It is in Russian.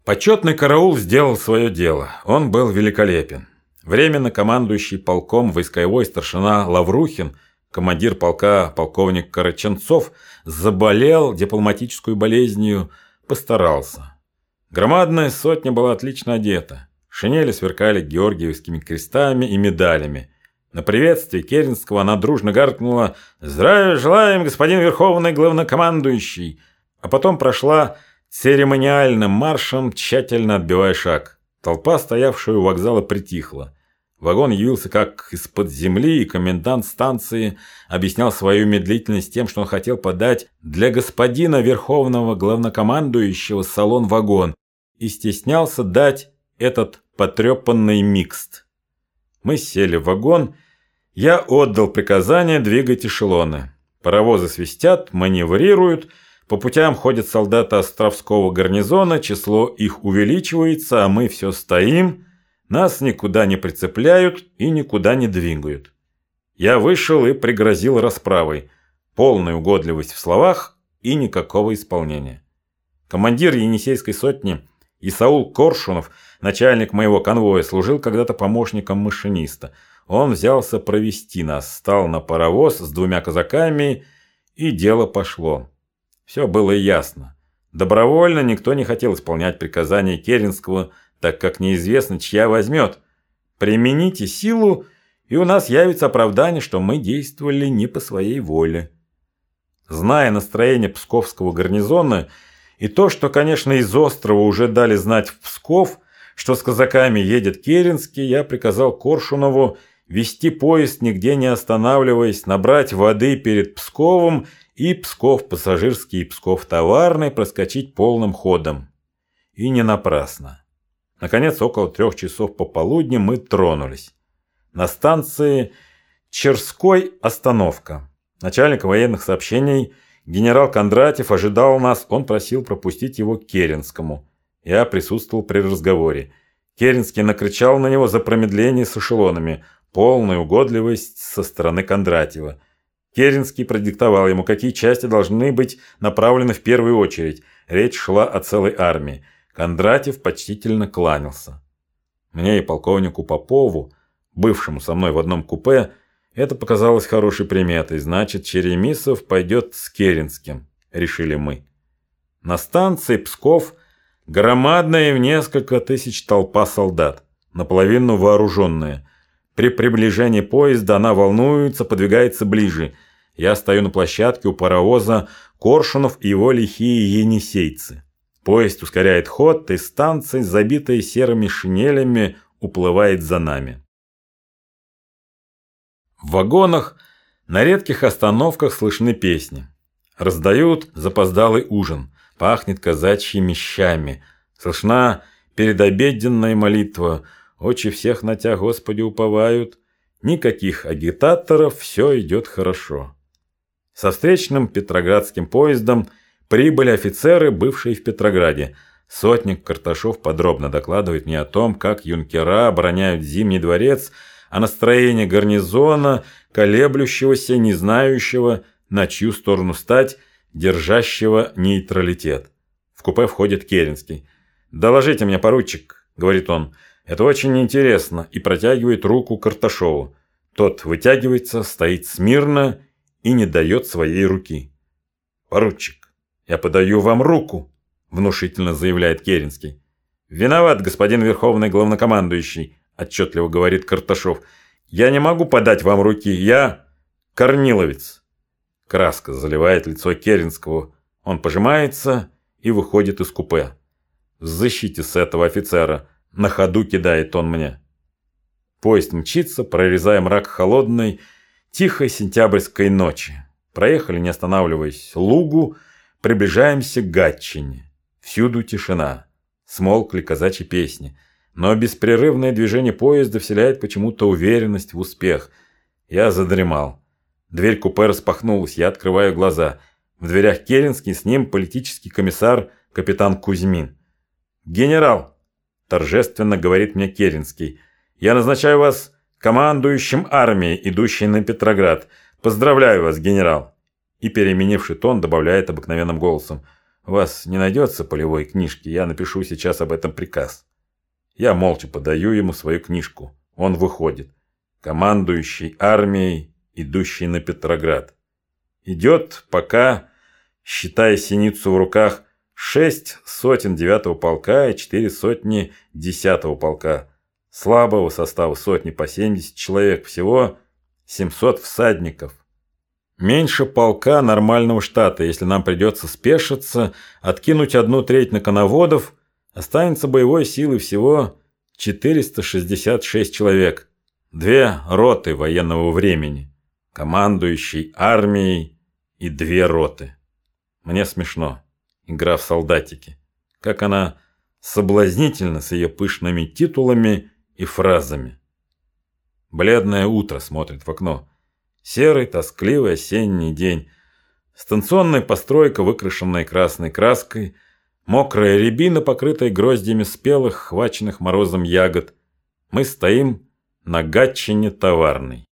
Почетный караул сделал свое дело. Он был великолепен. Временно командующий полком войсковой старшина Лаврухин, командир полка полковник Караченцов, заболел дипломатической болезнью, постарался. Громадная сотня была отлично одета. Шинели сверкали георгиевскими крестами и медалями. На приветствие Керенского она дружно гаркнула: «Здравия желаем, господин верховный главнокомандующий!» А потом прошла церемониальным маршем, тщательно отбивая шаг. Толпа, стоявшая у вокзала, притихла. Вагон явился как из-под земли, и комендант станции объяснял свою медлительность тем, что он хотел подать для господина верховного главнокомандующего салон-вагон и стеснялся дать этот потрепанный микст. Мы сели в вагон, я отдал приказание двигать эшелоны. Паровозы свистят, маневрируют, по путям ходят солдаты Островского гарнизона, число их увеличивается, а мы все стоим, нас никуда не прицепляют и никуда не двигают. Я вышел и пригрозил расправой. Полная угодливость в словах и никакого исполнения. Командир Енисейской сотни Исаул Коршунов, начальник моего конвоя, служил когда-то помощником машиниста. Он взялся провести нас, стал на паровоз с двумя казаками, и дело пошло. Все было ясно. Добровольно никто не хотел исполнять приказания Керенского, так как неизвестно, чья возьмет. Примените силу, и у нас явится оправдание, что мы действовали не по своей воле. Зная настроение Псковского гарнизона и то, что, конечно, из острова уже дали знать в Псков, что с казаками едет Керенский, я приказал Коршунову вести поезд, нигде не останавливаясь, набрать воды перед Псковом и Псков пассажирский и Псков товарный проскочить полным ходом. И не напрасно. Наконец, около 3 часов пополудни мы тронулись. На станции Черской остановка. Начальник военных сообщений генерал Кондратьев ожидал нас, он просил пропустить его к Керенскому. Я присутствовал при разговоре. Керенский накричал на него за промедление с эшелонами, полную угодливость со стороны Кондратьева. Керенский продиктовал ему, какие части должны быть направлены в первую очередь. Речь шла о целой армии. Кондратьев почтительно кланялся. Мне и полковнику Попову, бывшему со мной в одном купе, это показалось хорошей приметой. Значит, Черемисов пойдет с Керенским, решили мы. На станции Псков громадная в несколько тысяч толпа солдат, наполовину вооруженная. При приближении поезда она волнуется, подвигается ближе. Я стою на площадке у паровоза, Коршунов и его лихие енисейцы. Поезд ускоряет ход, и станция, забитая серыми шинелями, уплывает за нами. В вагонах на редких остановках слышны песни. Раздают запоздалый ужин, пахнет казачьими щами. Слышна передобеденная молитва: «Очи всех на Тя, Господи, уповают». Никаких агитаторов, все идет хорошо. Со встречным петроградским поездом прибыли офицеры, бывшие в Петрограде. Сотник Карташов подробно докладывает мне о том, как юнкера обороняют Зимний дворец, о настроении гарнизона, колеблющегося, не знающего, на чью сторону стать, держащего нейтралитет. В купе входит Керенский. «Доложите мне, поручик», — говорит он, — «это очень интересно», и протягивает руку Карташову. Тот вытягивается, стоит смирно и не дает своей руки. «Поручик, я подаю вам руку», — внушительно заявляет Керенский. «Виноват, господин верховный главнокомандующий», — отчетливо говорит Карташов. «Я не могу подать вам руки, я корниловец». Краска заливает лицо Керенского. Он пожимается и выходит из купе. «Защите с этого офицера», — на ходу кидает он мне. Поезд мчится, прорезая мрак холодной, тихой сентябрьской ночи. Проехали, не останавливаясь, Лугу, приближаемся к Гатчине. Всюду тишина. Смолкли казачьи песни. Но беспрерывное движение поезда вселяет почему-то уверенность в успех. Я задремал. Дверь купе распахнулась, я открываю глаза. В дверях Керенский, с ним политический комиссар капитан Кузьмин. «Генерал», – торжественно говорит мне Керенский, – «я назначаю вас командующим армией, идущей на Петроград. Поздравляю вас, генерал». И, переменивший тон, добавляет обыкновенным голосом: У вас не найдется полевой книжки, я напишу сейчас об этом приказ. Я молча подаю ему свою книжку. Он выходит. Командующий армией, идущий на Петроград. Идет, пока, считая синицу в руках, 6 сотен 9-го полка и 4 сотни 10-го полка. Слабого состава сотни по 70 человек, всего 700 всадников. Меньше полка нормального штата. Если нам придется спешиться, откинуть 1/3 на коноводов, останется боевой силы всего 466 человек. 2 роты военного времени, командующий армией и 2 роты. Мне смешно. Игра в солдатики. Как она соблазнительна с ее пышными титулами и фразами. Бледное утро смотрит в окно. Серый, тоскливый осенний день. Станционная постройка, выкрашенная красной краской. Мокрая рябина, покрытая гроздьями спелых, хваченных морозом ягод. Мы стоим на гатчине Товарной.